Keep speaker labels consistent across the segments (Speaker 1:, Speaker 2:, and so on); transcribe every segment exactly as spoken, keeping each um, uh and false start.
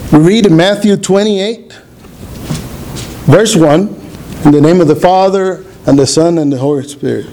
Speaker 1: We read in Matthew twenty-eight, verse one, in the name of the Father, and the Son, and the Holy Spirit.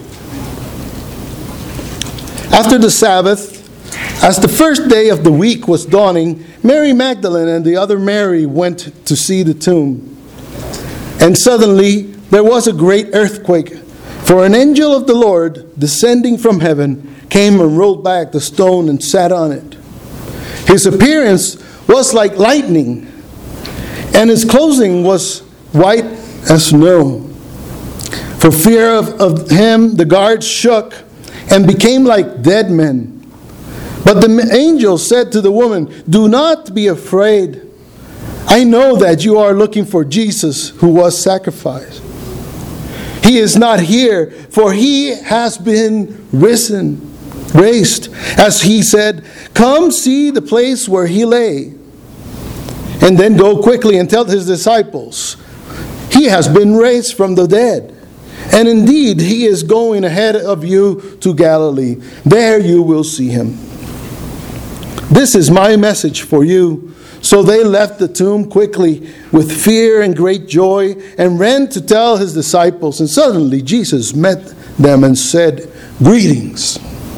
Speaker 1: After the Sabbath, as the first day of the week was dawning, Mary Magdalene and the other Mary went to see the tomb. And suddenly there was a great earthquake, for an angel of the Lord, descending from heaven, came and rolled back the stone and sat on it. His appearance was like lightning, and his clothing was white as snow. For fear of, of him, the guards shook and became like dead men. But the angel said to the woman, "Do not be afraid. I know that you are looking for Jesus who was sacrificed. He is not here, for he has been risen, raised, as he said. Come see the place where he lay. And then go quickly and tell his disciples, he has been raised from the dead. And indeed, he is going ahead of you to Galilee. There you will see him. This is my message for you." So they left the tomb quickly with fear and great joy and ran to tell his disciples. And suddenly Jesus met them and said, "Greetings."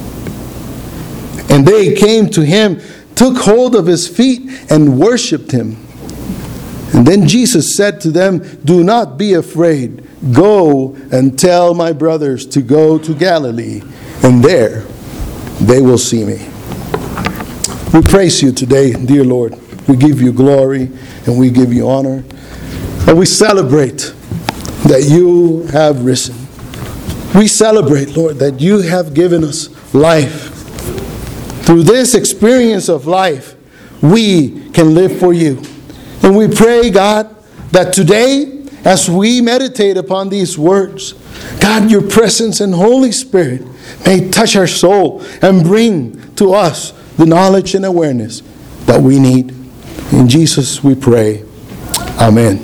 Speaker 1: And they came to him, took hold of his feet, and worshipped him. And then Jesus said to them, "Do not be afraid. Go and tell my brothers to go to Galilee, and there they will see me." We praise you today, dear Lord. We give you glory and we give you honor. And we celebrate that you have risen. We celebrate, Lord, that you have given us life. Through this experience of life, we can live for you. And we pray, God, that today, as we meditate upon these words, God, your presence and Holy Spirit may touch our soul and bring to us the knowledge and awareness that we need. In Jesus we pray. Amen.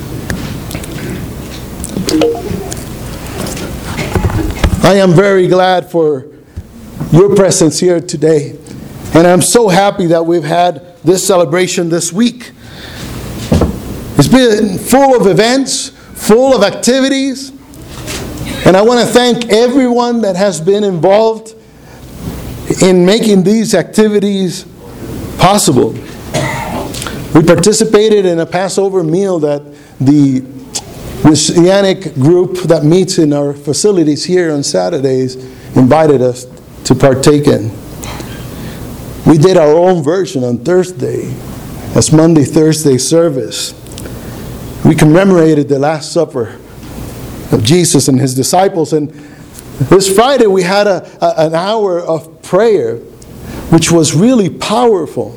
Speaker 1: I am very glad for your presence here today. And I'm so happy that we've had this celebration this week. It's been full of events, full of activities. And I want to thank everyone that has been involved in making these activities possible. We participated in a Passover meal that the Messianic group that meets in our facilities here on Saturdays invited us to partake in. We did our own version on Thursday as Monday, Thursday service. We commemorated the Last Supper of Jesus and his disciples. And this Friday we had a, a, an hour of prayer, which was really powerful.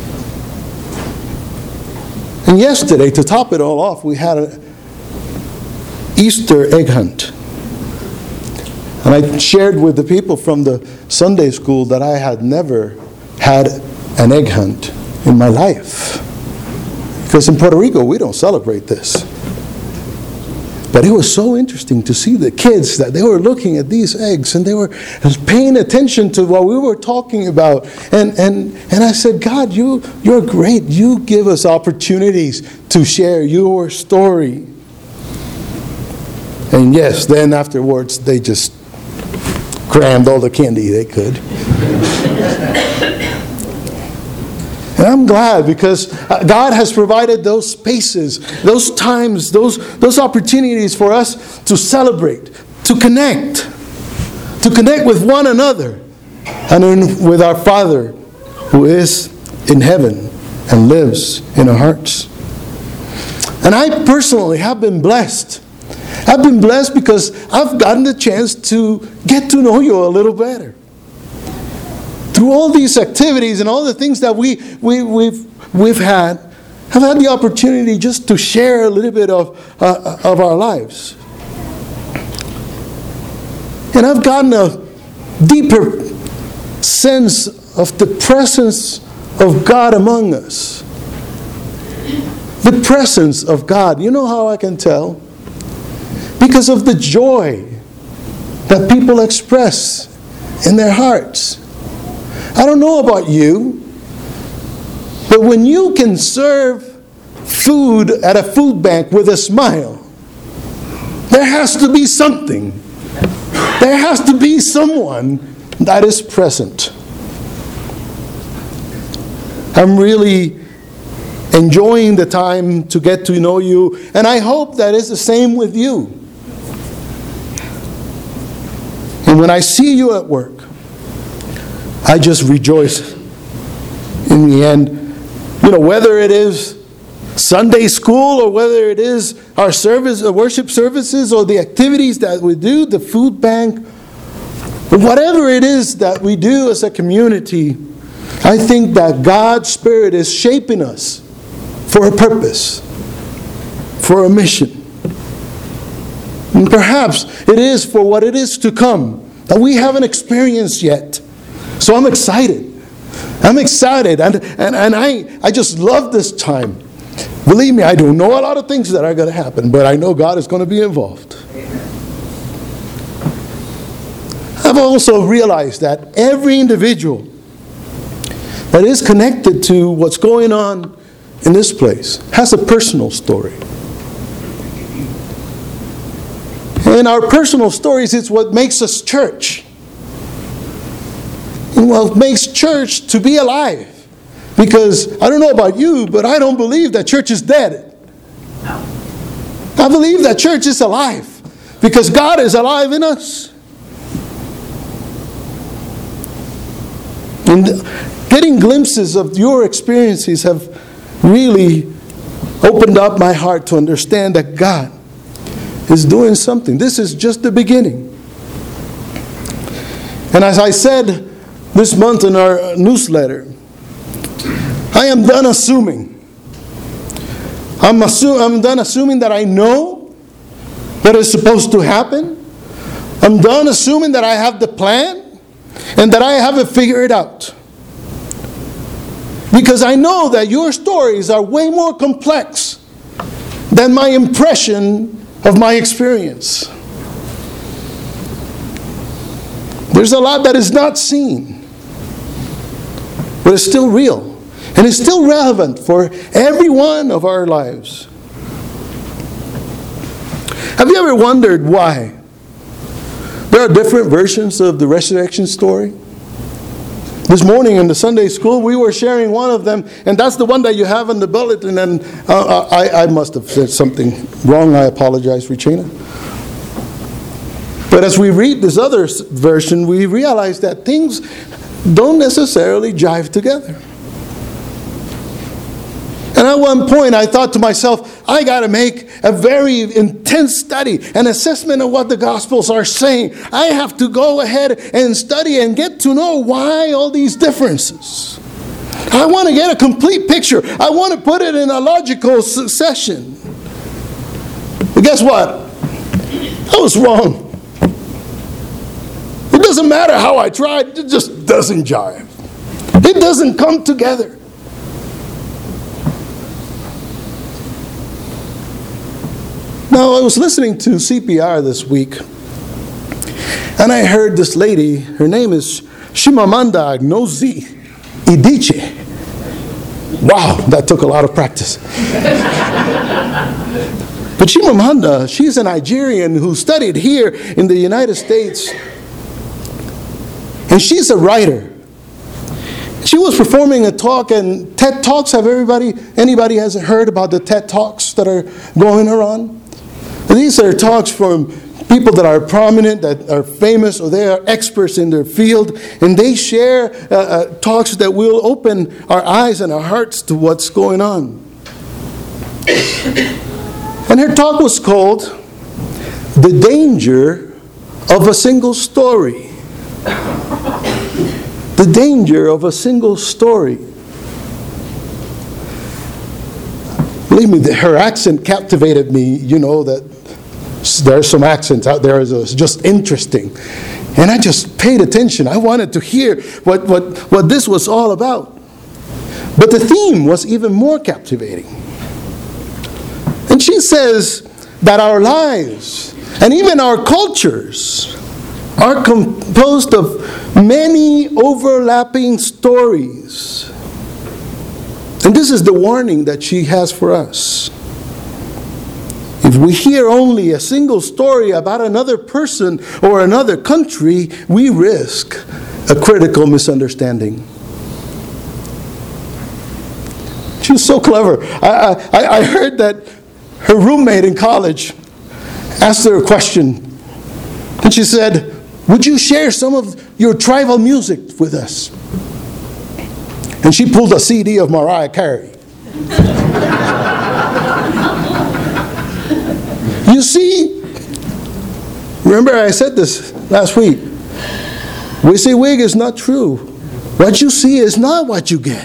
Speaker 1: And yesterday, to top it all off, we had an Easter egg hunt. And I shared with the people from the Sunday school that I had never had an egg hunt in my life. Because in Puerto Rico, we don't celebrate this. But it was so interesting to see the kids that they were looking at these eggs and they were paying attention to what we were talking about. And and and I said, God, you, you're great. You give us opportunities to share your story. And yes, then afterwards, they just crammed all the candy they could. And I'm glad because God has provided those spaces, those times, those, those opportunities for us to celebrate, to connect, to connect with one another and in, with our Father who is in heaven and lives in our hearts. And I personally have been blessed. I've been blessed because I've gotten the chance to get to know you a little better. Through all these activities and all the things that we, we, we've, we've had, I've had the opportunity just to share a little bit of, uh, of our lives. And I've gotten a deeper sense of the presence of God among us. The presence of God. You know how I can tell? Because of the joy that people express in their hearts. I don't know about you, But when you can serve food at a food bank with a smile, there has to be something. There has to be someone that is present. I'm really enjoying the time to get to know you, and I hope that is the same with you. And when I see you at work, I just rejoice in the end. You know, whether it is Sunday school or whether it is our service, uh, worship services, or the activities that we do, the food bank, whatever it is that we do as a community, I think that God's Spirit is shaping us for a purpose, for a mission. And perhaps it is for what it is to come that we haven't experienced yet. So I'm excited. I'm excited. And, and, and I, I just love this time. Believe me, I don't know a lot of things that are going to happen, but I know God is going to be involved. I've also realized that every individual that is connected to what's going on in this place has a personal story. And our personal stories is what makes us church. And what makes church to be alive. Because I don't know about you, but I don't believe that church is dead. I believe that church is alive. Because God is alive in us. And getting glimpses of your experiences have really opened up my heart to understand that God is doing something. This is just the beginning. And as I said this month in our newsletter, I am done assuming. I'm, assu- I'm done assuming that I know what is supposed to happen. I'm done assuming that I have the plan and that I have it figured out. Because I know that your stories are way more complex than my impression of my experience. There's a lot that is not seen, but it's still real. And it's still relevant for every one of our lives. Have you ever wondered why there are different versions of the resurrection story? This morning in the Sunday school, we were sharing one of them, and that's the one that you have in the bulletin. And uh, I, I must have said something wrong. I apologize, Regina. But as we read this other version, we realize that things don't necessarily jive together. And at one point, I thought to myself, I got to make a very intense study, an assessment of what the Gospels are saying. I have to go ahead and study and get to know why all these differences. I want to get a complete picture. I want to put it in a logical succession. But guess what? I was wrong. It doesn't matter how I tried. It just doesn't jive. It doesn't come together. Now, I was listening to C P R this week, and I heard this lady, her name is Chimamanda Ngozi Adichie. Wow, that took a lot of practice. But Chimamanda, she's a Nigerian who studied here in the United States, and she's a writer. She was performing a talk, and TED Talks, have everybody, anybody has heard about the TED Talks that are going around? These are talks from people that are prominent, that are famous, or they are experts in their field, and they share uh, uh, talks that will open our eyes and our hearts to what's going on. And her talk was called The Danger of a Single Story. The danger of a single story. Believe me, her accent captivated me. You know that there are some accents out there that's just interesting. And I just paid attention. I wanted to hear what, what, what this was all about. But the theme was even more captivating. And she says that our lives and even our cultures are composed of many overlapping stories. And this is the warning that she has for us. If we hear only a single story about another person or another country, we risk a critical misunderstanding. She was so clever. I, I, I heard that her roommate in college asked her a question. And she said, "Would you share some of your tribal music with us?" And she pulled a C D of Mariah Carey. You see, remember I said this last week. WYSIWYG is not true. What you see is not what you get.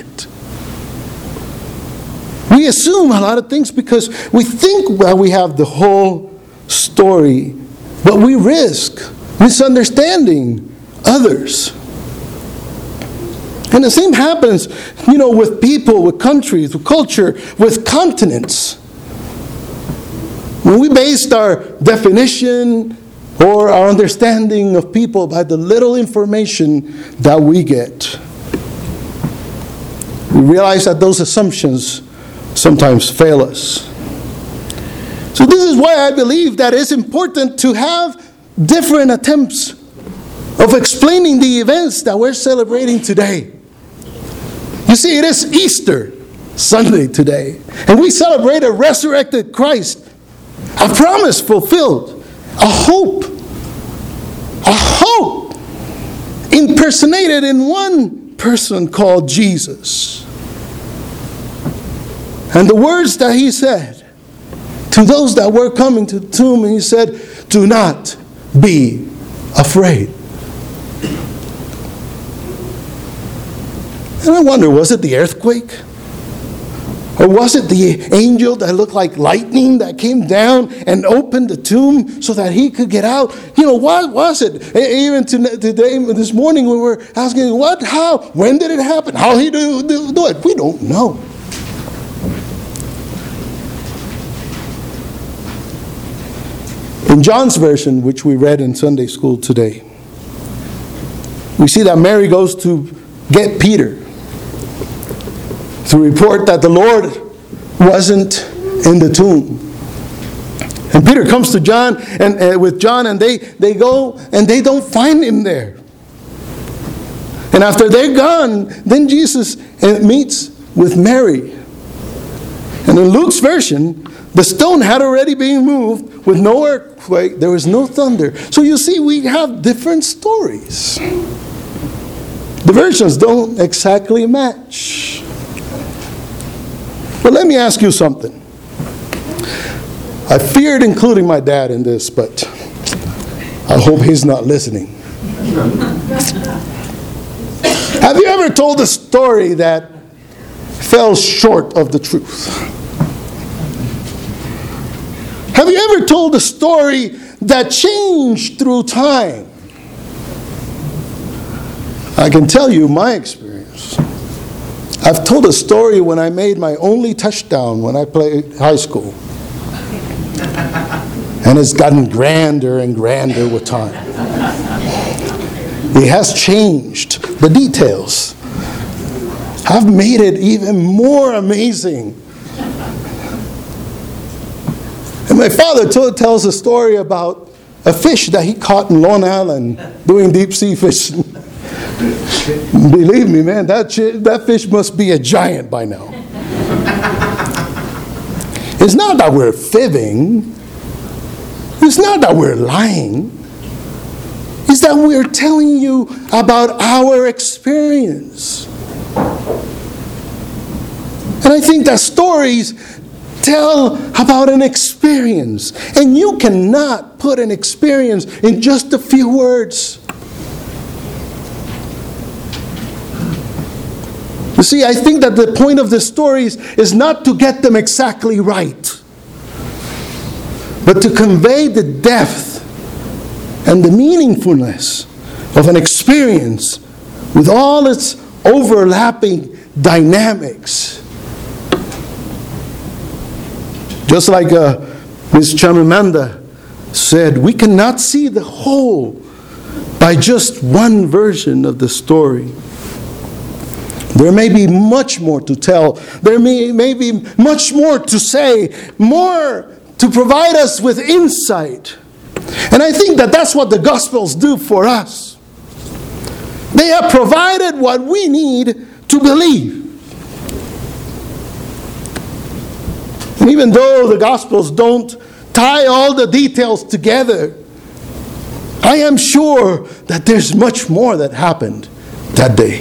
Speaker 1: We assume a lot of things because we think that we have the whole story, but we risk misunderstanding others. And the same happens, you know, with people, with countries, with culture, with continents. When we based our definition or our understanding of people by the little information that we get, we realize that those assumptions sometimes fail us. So this is why I believe that it's important to have different attempts of explaining the events that we're celebrating today. You see, it is Easter Sunday today, and we celebrate a resurrected Christ, a promise fulfilled, a hope, a hope impersonated in one person called Jesus. And the words that he said to those that were coming to the tomb, he said, "Do not be afraid." And I wonder, was it the earthquake? Or was it the angel that looked like lightning that came down and opened the tomb so that he could get out? You know, what was it? Even today, this morning, we were asking, what, how, when did it happen? How did he do, do, do it? We don't know. In John's version, which we read in Sunday school today, we see that Mary goes to get Peter to report that the Lord wasn't in the tomb. And Peter comes to John and uh, with John, and they, they go and they don't find him there. And after they're gone, then Jesus uh, meets with Mary. And in Luke's version, the stone had already been moved with no earthquake. There was no thunder. So you see, we have different stories. The versions don't exactly match. But let me ask you something. I feared including my dad in this, but I hope he's not listening. Have you ever told a story that fell short of the truth? Have you ever told a story that changed through time? I can tell you my experience. I've told a story when I made my only touchdown when I played high school. And it's gotten grander and grander with time. It has changed. The details have made it even more amazing. And my father told, tells a story about a fish that he caught in Long Island doing deep sea fishing. Believe me, man, that, that fish must be a giant by now. It's not that we're fibbing. It's not that we're lying. It's that we're telling you about our experience. And I think that stories tell about an experience. And you cannot put an experience in just a few words. You see, I think that the point of the stories is not to get them exactly right, but to convey the depth and the meaningfulness of an experience with all its overlapping dynamics. Just like uh, Miz Chamamanda said, we cannot see the whole by just one version of the story. There may be much more to tell. There may, may be much more to say, more to provide us with insight. And I think that that's what the Gospels do for us. They have provided what we need to believe. And even though the Gospels don't tie all the details together, I am sure that there's much more that happened that day.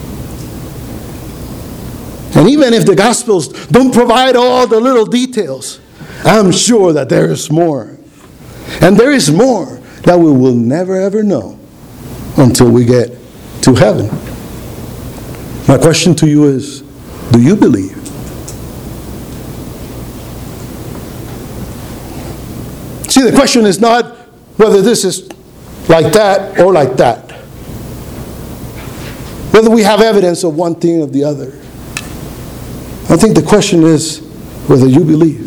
Speaker 1: And even if the Gospels don't provide all the little details, I'm sure that there is more. And there is more that we will never ever know until we get to heaven. My question to you is, do you believe? See, the question is not whether this is like that or like that. Whether we have evidence of one thing or the other. I think the question is whether you believe.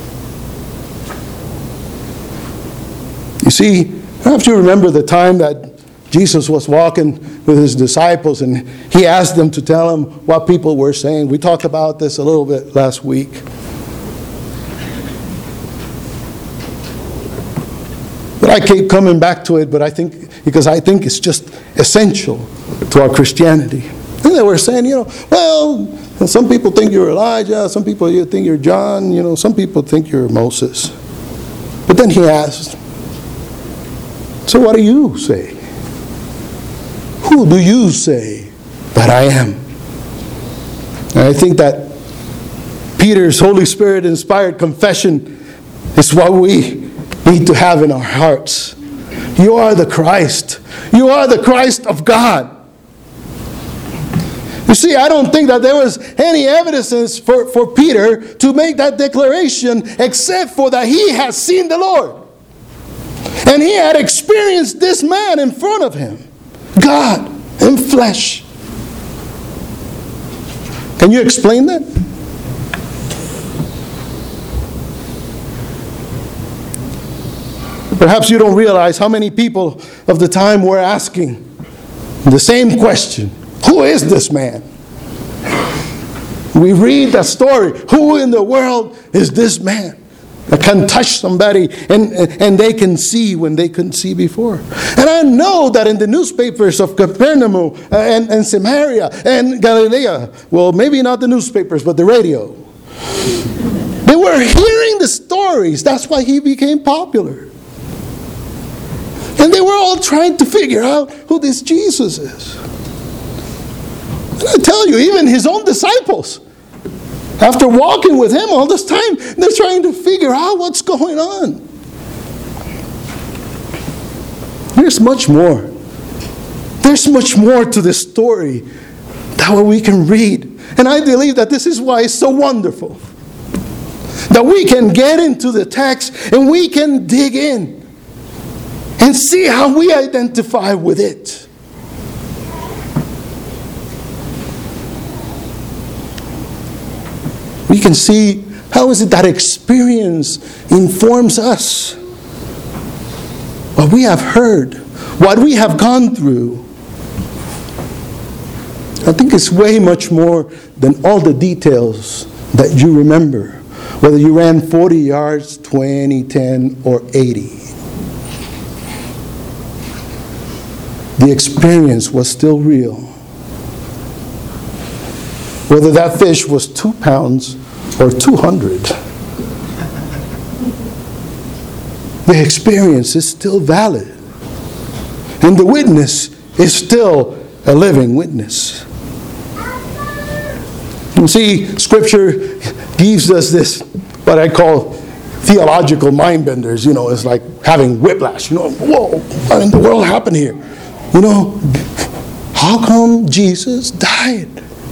Speaker 1: You see, perhaps you remember the time that Jesus was walking with his disciples and he asked them to tell him what people were saying. We talked about this a little bit last week. But I keep coming back to it, but I think because I think it's just essential to our Christianity. And they were saying, you know, well, some people think you're Elijah, some people think you're John, you know, some people think you're Moses. But then he asked, so what do you say? Who do you say that I am? And I think that Peter's Holy Spirit inspired confession is what we need to have in our hearts. You are the Christ. You are the Christ of God. You see, I don't think that there was any evidence for, for Peter to make that declaration except for that he has seen the Lord. And he had experienced this man in front of him. God in flesh. Can you explain that? Perhaps you don't realize how many people of the time were asking the same question. Who is this man? We read that story. Who in the world is this man that can touch somebody and, and they can see when they couldn't see before? And I know that in the newspapers of Capernaum and, and Samaria and Galilee, well, maybe not the newspapers, but the radio, they were hearing the stories. That's why he became popular. And they were all trying to figure out who this Jesus is. And I tell you, even his own disciples, after walking with him all this time, they're trying to figure out what's going on. There's much more. There's much more to this story that we can read. And I believe that this is why it's so wonderful. That we can get into the text and we can dig in and see how we identify with it. We can see how is it that experience informs us. What we have heard, what we have gone through. I think it's way much more than all the details that you remember. Whether you ran forty yards, twenty, ten, or eighty. The experience was still real. Whether that fish was two pounds or two hundred. The experience is still valid. And the witness is still a living witness. You see, Scripture gives us this, what I call theological mind benders. You know, it's like having whiplash. You know, whoa, what in the world happened here? You know, how come Jesus died?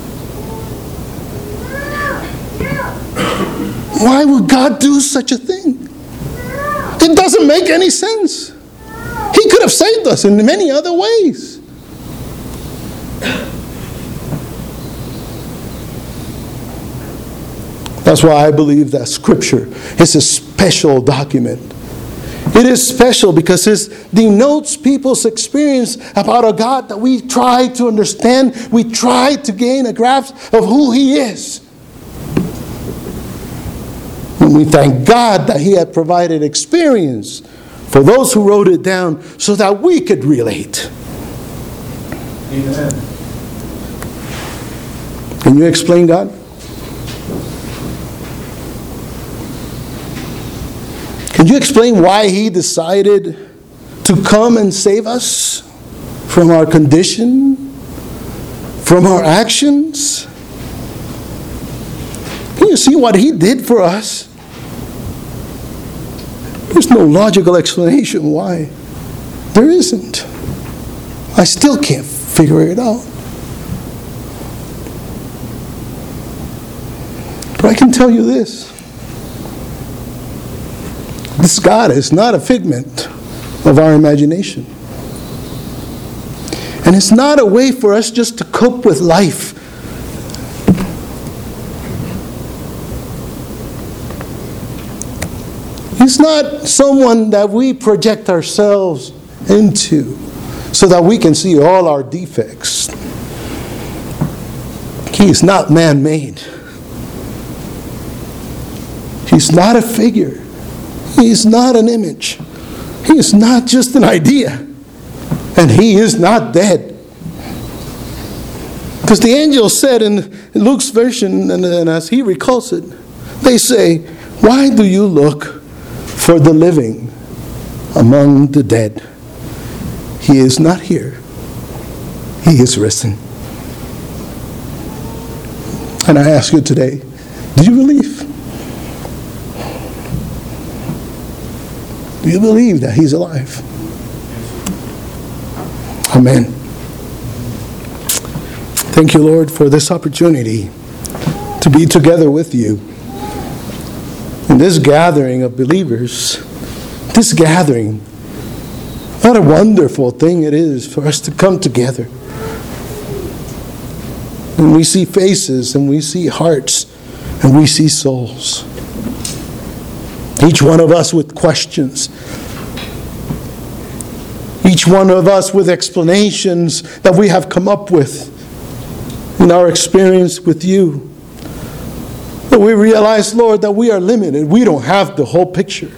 Speaker 1: Why would God do such a thing? It doesn't make any sense. He could have saved us in many other ways. That's why I believe that Scripture is a special document. It It is special because it denotes people's experience about a God that we try to understand. We try to gain a grasp of who He is. And we thank God that He had provided experience for those who wrote it down so that we could relate.
Speaker 2: Amen.
Speaker 1: Can you explain God? Can you explain why He decided to come and save us from our condition, from our actions? Can you see what He did for us? There's no logical explanation why. There isn't. I still can't figure it out. But I can tell you this. This God is not a figment of our imagination. And it's not a way for us just to cope with life. He's not someone that we project ourselves into so that we can see all our defects. He is not man-made. He's not a figure. He is not an image. He is not just an idea. And He is not dead. Because the angel said in Luke's version, and, and as he recalls it, they say, "Why do you look for the living among the dead? He is not here. He is risen." And I ask you today, do you believe? Do you believe that He's alive? Amen. Thank you, Lord, for this opportunity to be together with you in this gathering of believers. This gathering, what a wonderful thing it is for us to come together. And we see faces, and we see hearts, and we see souls. Each one of us with questions. Each one of us with explanations that we have come up with in our experience with you. But we realize, Lord, that we are limited. We don't have the whole picture.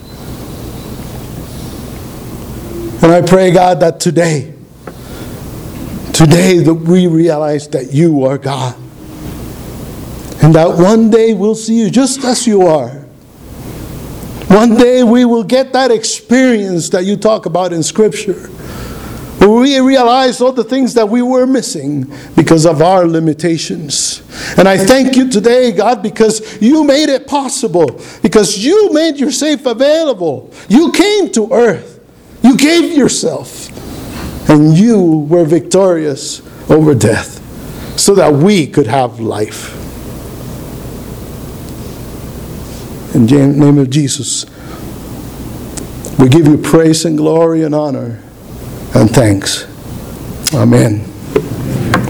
Speaker 1: And I pray, God, that today, today that we realize that you are God. And that one day we'll see you just as you are. One day we will get that experience that you talk about in Scripture, where we realize all the things that we were missing because of our limitations. And I thank you today, God, because you made it possible, because you made yourself available. You came to earth. You gave yourself. And you were victorious over death so that we could have life. In the name of Jesus, we give you praise and glory and honor and thanks. Amen.